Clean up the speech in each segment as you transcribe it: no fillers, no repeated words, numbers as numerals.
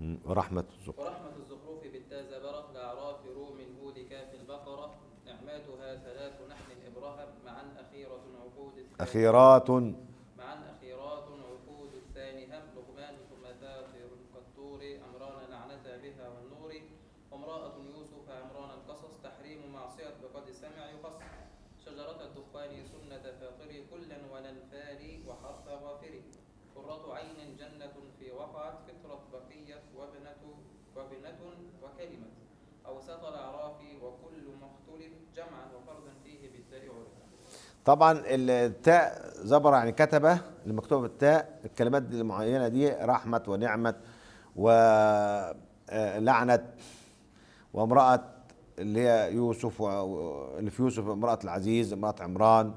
ورحمة الزخرف بالتاء زبرة الأعراف روم هود كاف البقرة نعماتها ثلاث نحن إبراهيم معا أخيرة عقود الثاني أخيرات. معا أخيرات عقود الثاني هم لقمان ثم ثاقر كالطور أمران لعنتا بها والنور وامرأة يوسف عمران القصص تحريم معصية بقد سمع يقص شجرة الدخان سنة فاطر كلا وننفار وحرف غافر قرة عين جنة في وقعت فطرة بقية وابنة وكلمة أوسط الأعراف وكل مختلف جمعا وفردا فيه بالتاء عرف. طبعا التاء زبر يعني كتبه، اللي مكتوبه بالتاء الكلمات دي المعينه دي رحمه ونعمه ولعنت وامراه اللي هي يوسف اللي في يوسف امراه العزيز امراه عمران،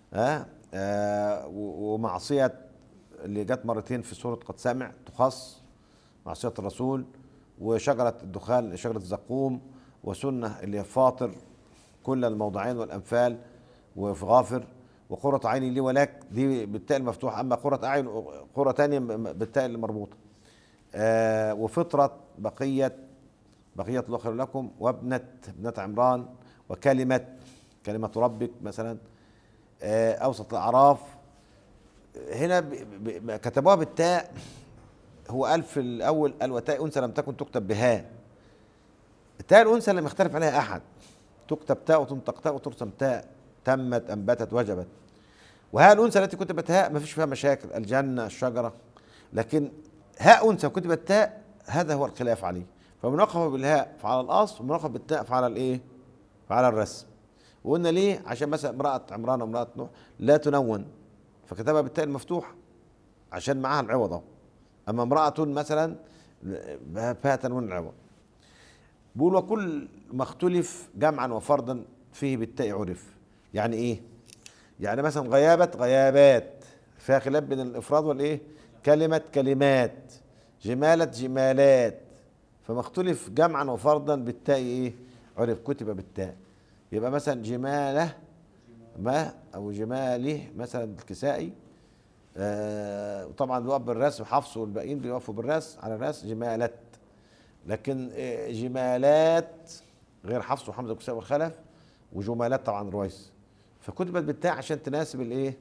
ومعصيه اللي جت مرتين في سوره قد سمع تخص معصيه الرسول، وشجره الدخان شجره الزقوم، وسنه اللي هي فاطر كل الموضعين والأنفال وفي غافر، وقرة عيني لي ولك دي بالتاء المفتوحة، أما قرة أعين قرة تانية بالتاء المربوطة. وفطرة بقية الله خير لكم، ابنة عمران، كلمة ربك مثلا. أوسط الأعراف هنا كتبوها بالتاء. هو قال في الأول قال وتاء أنثى لم تكن تكتب بها. التاء الأنثى لم يختلف عليها أحد، تكتب تاء وتنطق تاء وترسم تاء، تمت أنبتت وجبت. وهاء الأنثى التي كتبت هاء ما فيش فيها مشاكل، الجنة الشجرة. لكن هاء أنثى وكتبت تاء هذا هو الخلاف عليه، فمناقبة بالهاء فعلى الأصل ومناقبة بالتاء فعلى الإيه؟ فعلى الرسم. وقلنا ليه؟ عشان مثلا امرأة عمران وامرأة نوح لا تنون فكتبها بالتاء المفتوح عشان معاها العوض اهو. أما امرأة مثلا فيها تنوين العوض. بيقول وكل ما اختلف جمعا وفردا فيه بالتاء عرف. يعني ايه؟ يعني مثلا غيابات فيها خلاف بين الافراد والايه؟ كلمات جمالات. فما اختلف جمعا وفردا بالتاء ايه؟ عرف كتب بالتاء. يبقى مثلا جماله ما او جماله مثلا الكسائي، وطبعا بيقف بالرسم حفص والباقيين بيقفوا بالرسم على الرسم جمالت. لكن جمالات غير حفص وحمزه والكسائي والخلف، وجمالات طبعا رويس. فكتبت بالتاء عشان تناسب الايه؟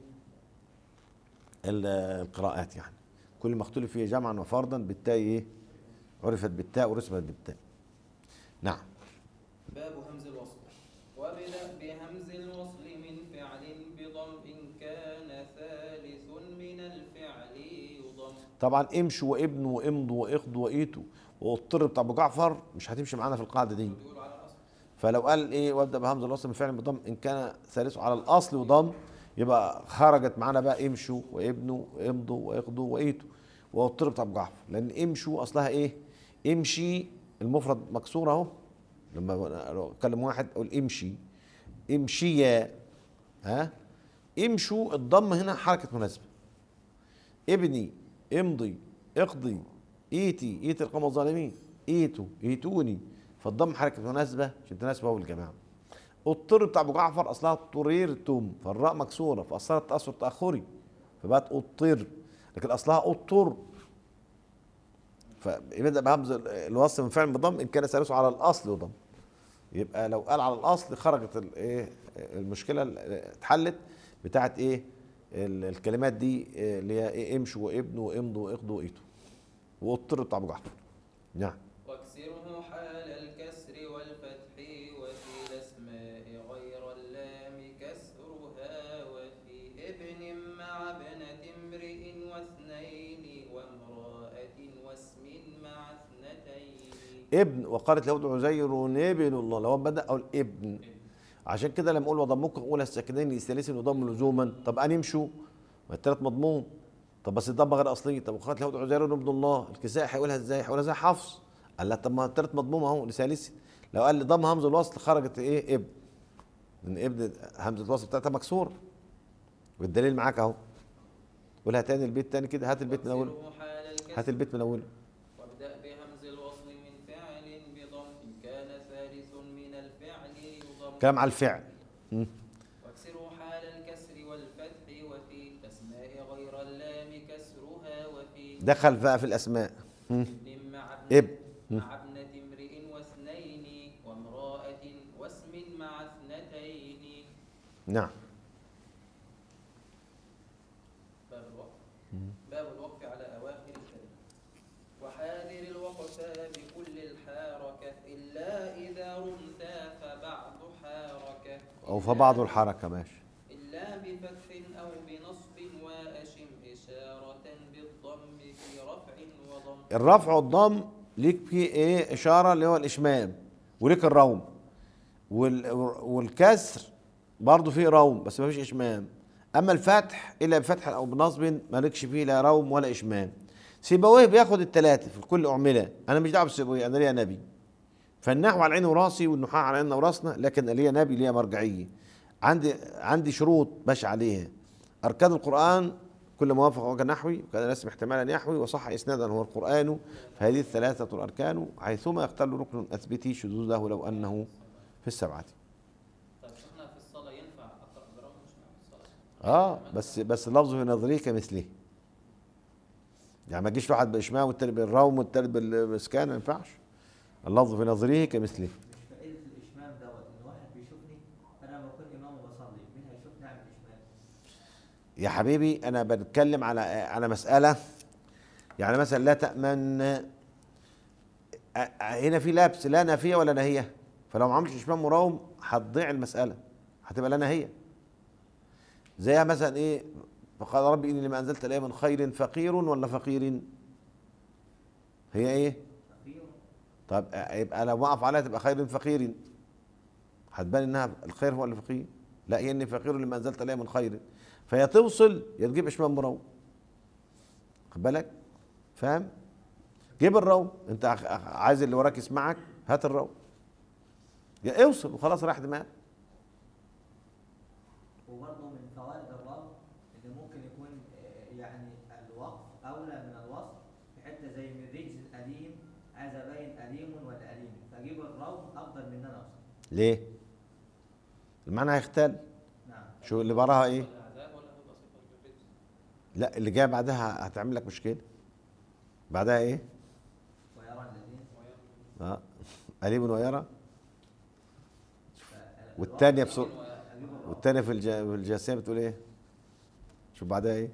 القراءات يعني. كل ما اختلف فيه جمعا وفردا بالتاء ايه؟ عرفت بالتاء ورسمت بالتاء. نعم. باب همز الوصل وابدأ بهمز الوصل من فعل بضم إن كان ثالث من الفعل يضم. طبعا امشوا وابن وامض واخض وايتوا واضطر بتاع ابو جعفر مش هتمشي معانا في القاعده دي. بيقولوا على الأصل. فلو قال ايه وابدا بهمز الوصل من فعل بضم ان كان ثالثه على الاصل وضم، يبقى خرجت معانا بقى امشوا وابنوا وامضوا واخضوا وايتوا واضطر بتاع ابو جعفر. لان امشوا اصلها ايه؟ امشي المفرد مكسور اهو. لما اكلم واحد اقول امشيا امشوا الضم هنا حركه مناسبه. ابني امضي اقضي ايتي القوم الظالمين ايتوني. فالضم حركه مناسبه عشان تناسب هو الجماعه. اضطر بتاع ابو جعفر اصلها اضطررتم فالراء مكسوره فاصلت تاثر تاخري فبقت اضطر، لكن اصلها اضطر. فيبدا بهمز الوصل من فعل بضم ان كان ثالثه على الاصل وضم. يبقى لو قال على الاصل خرجت الايه؟ المشكله اتحلت بتاعت ايه؟ الكلمات دي اللي هي ايه؟ امشوا وابنوا وامضوا واخضوا وايتوا واضطر بتاع ابو جعفر. نعم. واكسره حال الكسر والفتح وفي الأسماء غير اللام كسرها وفي ابن مع ابنة امرئ واثنين وامرأة واسم مع اثنتين. ابن وقالت له عزير ابن الله لو بدا او الابن. عشان كده لما اقول وضمك اولى الساكنين للثالث وضم لزوما، طب ان يمشوا ما الثلاث مضمون. طب بس الضم غير اصلي. طب وقالت له عزير ابن الله الكساء هيقولها ازاي؟ هيقولها زي حفص. قال لا طب ما الثلاث مضموم اهو لثالث. لو قال لي ضم همز الوصل خرجت ايه؟ ابن. لان ابن همزه الوصل بتاعتها مكسور والدليل معاك اهو. قولها تاني البيت تاني كده. هات البيت من اوله. هات البيت من اوله. وابدأ بهمز الوصل من فعل بضم إن كان ثالث من الفعل يضم. كلام على الفعل. واكسره حال الكسر والفتح وفي الأسماء غير اللام كسرها وفي دخل بقى في الاسماء. ابن مع ابن مع ابنة امرئ واثنين وامرأة واسم مع اثنتين. نعم. باب الوقف. باب الوقف على أواخر الكلمة. وحاذر الوقف بكل الحركة إلا إذا رمت فبعد حركة. أو فبعض الحركة ماشي. إلا بفتح أو بنصب وأشم إشارة بالضم في رفع وضم. الرفع والضم ليك فيه ايه اشاره اللي هو الاشمام، وليك الروم، والكسر برضه فيه روم بس ما فيش اشمام. اما الفتح الا بفتح او بنصب مالكش فيه لا روم ولا اشمام. سيبويه بياخد الثلاثه في كل اعمله، انا مش دعوه بسيبويه، انا ليا نبي. فالنحو على عيني وراسي والنحاة على عيننا وراسنا، لكن ليا نبي ليا مرجعيه. عندي شروط ماشي عليها. اركان القران كل ما وافق وجه نحوي وكان رسم احتمالا يحوي وصح اسنادا هو القران، فهذه الثلاثه الاركان حيثما يختل ركن اثبتي شذوذه لو انه في السبعه. طيب شيخنا في الصلاة ينفع أقرأ برغم مش مع الصلاة؟ بس اللفظ في نظري كمثله. يعني ما تجيش واحد باشمام والتاني بالروم والتالت بالاسكان، ما ينفعش. اللفظ في نظره كمثله. مش فائدة الإشمام دوت إن واحد بيشوفني أنا لما أكون إمام وبصلي مين هيشوفني أعمل إشمام؟ يا حبيبي انا بتكلم على مساله. يعني مثلا لا تامن، هنا في لبس لا نافيه ولا ناهيه، فلو ما عملتش اشمام مراوم هتضيع المساله، هتبقى لا ناهيه. زيها مثلا ايه؟ فقال ربي اني لما انزلت الي من خير فقير ولا فقير؟ هي ايه؟ فقير. طب يبقى لو وقف عليها تبقى خير فقير، هتبان انها الخير هو اللي فقير. لا، هي اني فقير لما انزلت الي من خير، فهي توصل يا تجيب اشمام مروم. خد بالك؟ فاهم؟ جيب الروم، انت عايز اللي وراك يسمعك، هات الروم يا اوصل وخلاص راح دماغك. وبرضه من فوائد الربط إن ممكن يكون يعني الوقف أولى من الوصف في حتة زي من رجز الأليم، عايز أبين أليم ولا أليم، فأجيب الروم أفضل من إن أنا أوصف. ليه؟ المعنى هيختل. نعم. شو اللي وراها ايه؟ العذاب ولا هو صفة الرجس؟ لا، اللي جاي بعدها هتعمل لك مشكله. بعدها ايه؟ ويرى الذين أليم ويرى. فالوقف والتانية في أجيب الروم. والتانية في الجاسية بتقول ايه؟ شوف بعدها ايه؟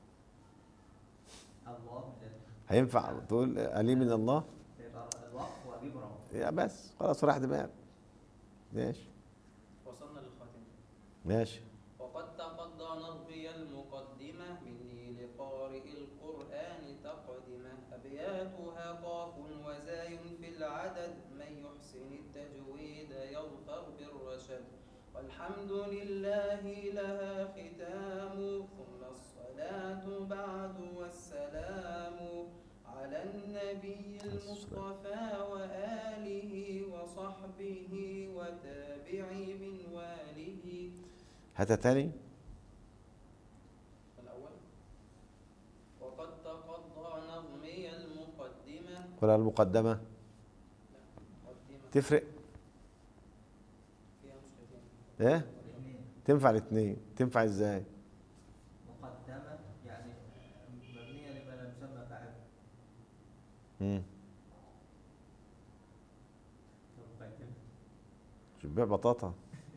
الله هينفع تقول أليم من الله؟ يبقى الوقف وأجيب روم. يا بس خلاص راح دماغك. ماشي وصلنا للخاتمة. ماشي. وقد تقضى نظمي المقدمة مني لقارئ القرآن تقدمة. أبياتها قاف وزاي في العدد من يحسن التجويد يظفر بالرشد. والحمد لله لها ختام ثم الصلاة بعد والسلام على النبي المصطفى وآله وصحبه وتابعي من واله. هاتها تاني. الأول وقد تقضى نظمي المقدمة. ولا المقدمة؟ لا، مقدمة تفرق؟ فيها نسختين. ايه؟ الاثنين تنفع الاثنين. تنفع ازاي؟ مقدمة يعني مبنية لما لا يسمى فاعل. مم. مقدمة. شو بيع بطاطا.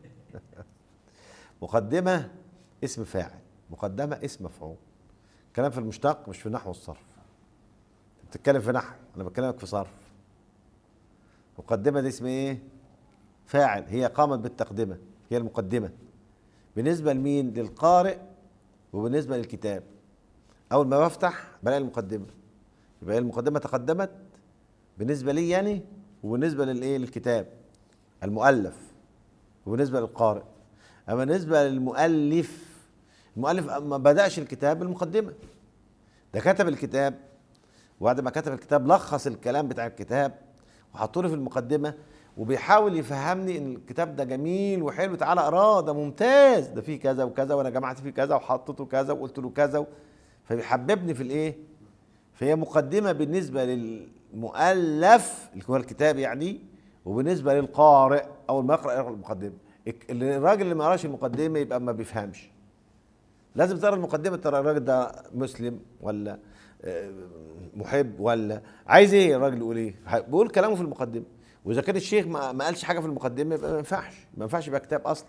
مقدمة اسم فاعل، مقدمة اسم مفعول. كلام في المشتق مش في نحو الصرف. انت بتتكلم في نحو، انا بكلمك في صرف. مقدمة دي اسم ايه؟ فاعل، هي قامت بالتقدمة، هي المقدمة. بالنسبة لمين؟ للقارئ وبالنسبة للكتاب. أول ما بفتح بلاقي المقدمة، يبقى المقدمة تقدمت بالنسبة لي يعني، وبالنسبة للإيه؟ للكتاب المؤلف، وبالنسبة للقارئ. أما بالنسبة للمؤلف، المؤلف ما بدأش الكتاب بالمقدمة، ده كتب الكتاب، وبعد ما كتب الكتاب لخص الكلام بتاع الكتاب وحطه لي في المقدمة، وبيحاول يفهمني ان الكتاب ده جميل وحلو، تعالى اقراه ده ممتاز، ده فيه كذا وكذا وانا جمعت فيه كذا وحطيته كذا وقلت له كذا، فبيحببني في الايه؟ فهي مقدمة بالنسبة للمؤلف اللي هو الكتاب يعني، وبالنسبة للقارئ اول ما يقرأ المقدمة. الراجل اللي ما قراش المقدمة يبقى ما بيفهمش. لازم تقرا المقدمة، ترى الراجل ده مسلم ولا محب ولا عايز ايه الراجل يقول ايه؟ بيقول كلامه في المقدمه، واذا كان الشيخ ما قالش حاجه في المقدمه يبقى ما ينفعش يبقى كتاب اصلا.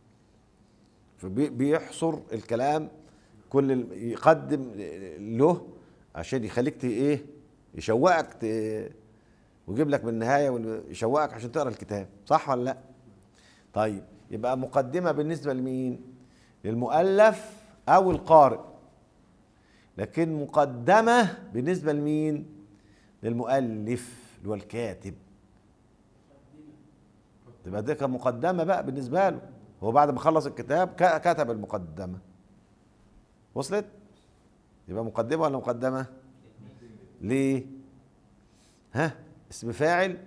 فبيحصر الكلام كل يقدم له عشان يخليك ايه، يشوقك ويجيب لك من النهايه ويشوقك عشان تقرا الكتاب، صح ولا لا؟ طيب يبقى مقدمه بالنسبه لمين؟ للمؤلف او القارئ. لكن مقدمه بالنسبه لمين؟ للمؤلف اللي هو الكاتب. تبقى دي مقدمه بقى بالنسبه له، هو بعد ما خلص الكتاب كتب المقدمه. وصلت؟ يبقى مقدمه ولا مقدمه؟ ليه؟ ها؟ اسم فاعل؟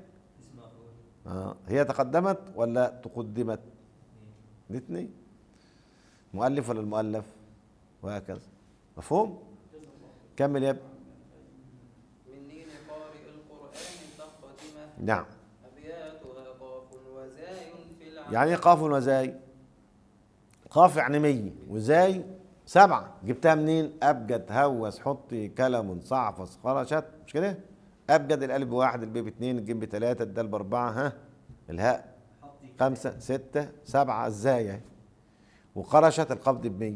هي تقدمت ولا تقدمت؟ الاثنين. مؤلف ولا المؤلف؟ وهكذا. مفهوم؟ كمل يا ابني. من دين قارئ القرآن تقدمه. نعم. أبياتها قاف وزاي في العدد. يعني ايه قاف وزاي؟ قاف يعني 100 وزاي 7. جبتها منين؟ أبجد هوس حطي كلم صعفص خرشت، مش كده؟ أبجد الألف ب1 الب ب2 الجيم ب3 الدال ب4 ها الهاء 5 6 7 الزاي اهي، وقرشت القبض ب100.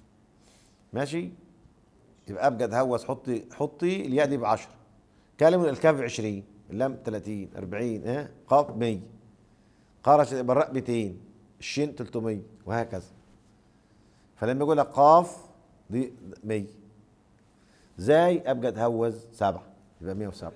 ماشي؟ يبقى أبجد هوس حطي الياء دي ب10، كلم الكاف ب20 اللام 30 40 ها قاف 100، قرشت يبقى الراء 200 الشين 300 وهكذا. فلما يقول لك قاف دي 100، زاي أبجد هوز 7 يبقى 107،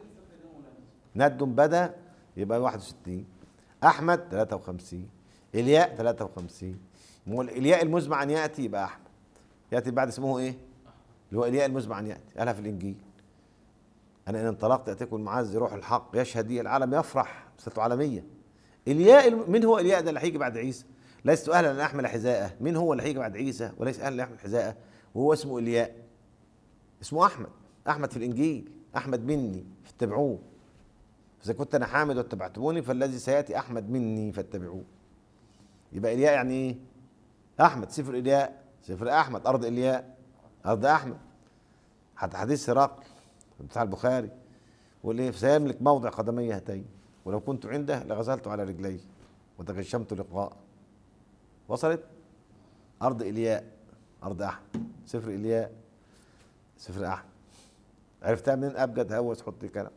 ند بدا يبقى 61، أحمد 53، الياء 53. الياء المزمع أن يأتي يبقى أحمد، يأتي بعد اسمه إيه؟ اللي هو الياء المزمع أن يأتي، قالها في الإنجيل. أنا إن انطلقت أتيكم المعز روح الحق يشهد لي العالم يفرح بصفته عالمية. الياء من هو الياء ده اللي هيجي بعد عيسى؟ لست أهلا أن أحمل حذاءه، من هو اللي هيجي بعد عيسى وليس أهلا أن يحمل حذاءه؟ وهو اسمه الياء، اسمه أحمد. أحمد في الإنجيل، أحمد مني فاتبعوه، إذا كنت أنا حامد واتبعتموني فالذي سيأتي أحمد مني فاتبعوه. يبقى الياء يعني إيه؟ أحمد. سفر الياء سفر أحمد، أرض الياء أرض أحمد. حتى حديث هرقل بتاع البخاري واللي إيه؟ سيملك موضع قدمي هاتين ولو كنت عنده لغسلت على رجلي وتغشمت لقاء. وصلت؟ أرض إلياء أرض أحمد، سفر إلياء سفر أحمد. عرفتها منين؟ أبجد هوس حطي كلام.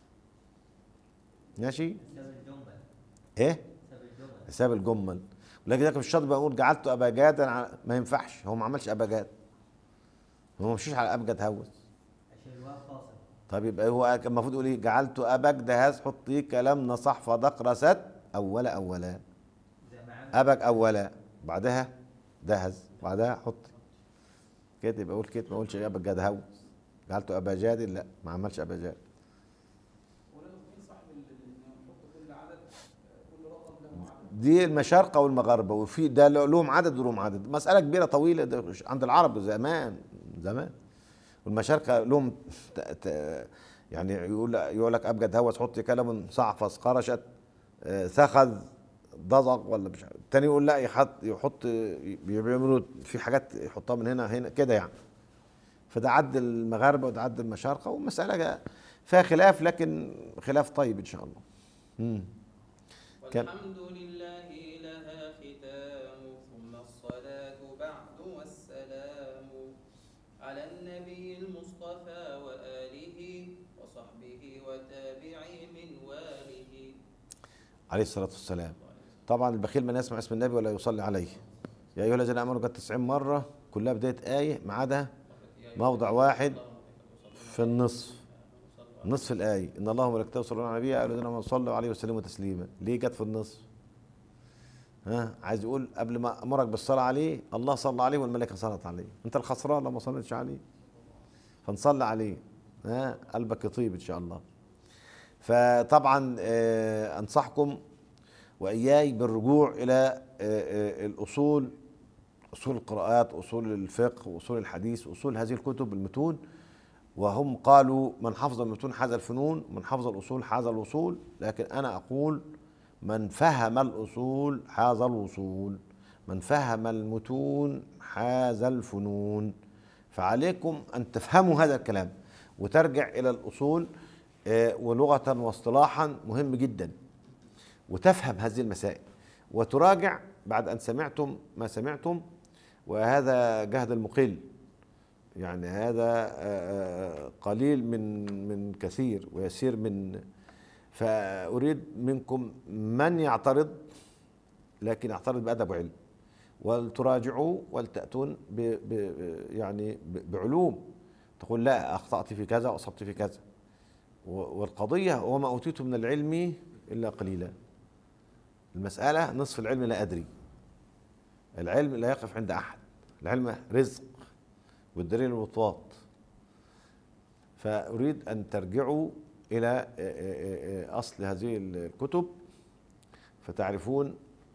ماشي؟ إيه؟ حساب الجمل. ولكن ذاك في الشاطئ بقول جعلت أبا جاد، ما ينفعش، هو ما عملش أبا جاد، هو ما مشيش على أبجد هوس. طيب يبقى هو المفروض يقول ايه؟ جعلت ابك دهاز حطي كلام نصح فدق رست اولا ابك اولا بعدها دهز بعدها حط كده، يبقى اقول كده، ما اقولش ابك جاد هوس. جعلت ابا جاد، لا ما عملش ابا جاد. دي المشارقه والمغاربه، وفي ده لهم عدد ولهم عدد، مساله كبيره طويله عند العرب زمان. والمشارقه لهم يعني يقول لك ابجد هوس حط كلام صعفص قرشت ثخذ ضزق ولا مش عارف. التاني يقول لا يحط بيعملوا في حاجات يحطها من هنا كده يعني. فده عد المغاربه وده عد المشارقه، والمساله فيها خلاف لكن خلاف طيب ان شاء الله. والحمد لله لها ختام ثم الصلاة بعد والسلام على النبي المصطفى وآله وصحبه وتابعي من واله عليه الصلاة والسلام. طبعا البخيل من يسمع اسم النبي ولا يصلي عليه. يا أيها الذين آمنوا قد 90 مرة كلها بداية آية ما عدا موضع واحد في النصف، نصف الآية إن الله وملائكته يصلون على النبي يا أيها الذين آمنوا صلوا عليه وسلموا تسليما. ليه جت في النصف؟ عايز يقول قبل ما أمرك بالصلاة عليه الله صلى عليه والملائكة صلت عليه، أنت الخسران لو ما صليتش عليه، فنصلي عليه قلبك يطيب إن شاء الله. فطبعا أنصحكم وإياي بالرجوع إلى الأصول، أصول القراءات، أصول الفقه، وأصول الحديث، أصول هذه الكتب المتون. وهم قالوا من حفظ المتون حاز الفنون، من حفظ الأصول حاز الوصول. لكن أنا أقول من فهم الأصول حاز الوصول، من فهم المتون حاز الفنون. فعليكم أن تفهموا هذا الكلام. وترجع إلى الأصول ولغة واصطلاحا مهم جدا، وتفهم هذه المسائل وتراجع بعد أن سمعتم ما سمعتم. وهذا جهد المقل، يعني هذا قليل من كثير ويسير من. فأريد منكم من يعترض، لكن يعترض بأدب وعلم، ولتراجعوا ولتأتون يعني بعلوم، تقول لا أخطأت في كذا وأصبت في كذا. والقضية وما أوتيت من العلم إلا قليلا. المسألة نصف العلم لا أدري. العلم لا يقف عند أحد، العلم رزق والدليل الوطواط. فأريد أن ترجعوا إلى أصل هذه الكتب فتعرفون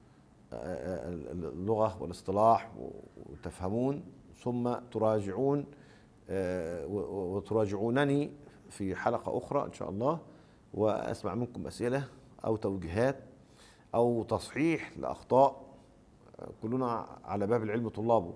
اللغة والاصطلاح وتفهمون، ثم تراجعون وتراجعونني في حلقة أخرى إن شاء الله، وأسمع منكم أسئلة أو توجيهات أو تصحيح لأخطاء. كلنا على باب العلم طلابه،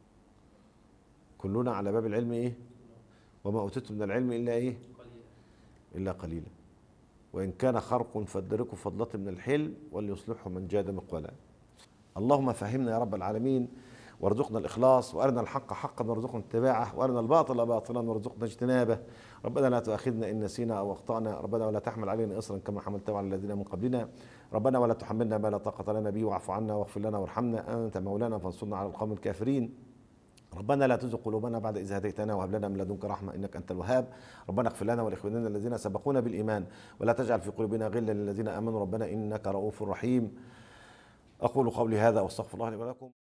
كلنا على باب العلم إيه؟ وما أوتيتم من العلم إلا إيه؟ إلا قليلا. وإن كان خرق فادركوا فضلة من الحلم وليصلحه من جاد مقولا. اللهم فهمنا يا رب العالمين، وارزقنا الإخلاص، وأرنا الحق حقا وارزقنا اتباعه، وأرنا الباطل باطلا وارزقنا اجتنابه. ربنا لا تؤاخذنا إن نسينا أو أخطأنا، ربنا ولا تحمل علينا إصرا كما حملته على الذين من قبلنا، ربنا ولا تحملنا ما لا طاقة لنا به، واعف عنا واغفر لنا وارحمنا، أنت مولانا فانصرنا على القوم الكافرين. ربنا لا تزغ قلوبنا بعد إذ هديتنا وهب لنا من لدنك رحمة إنك أنت الوهاب. ربنا اغفر لنا ولإخواننا الذين سبقونا بالإيمان ولا تجعل في قلوبنا غلا للذين آمنوا ربنا إنك رؤوف رحيم. أقول قولي هذا وأستغفر الله لي ولكم.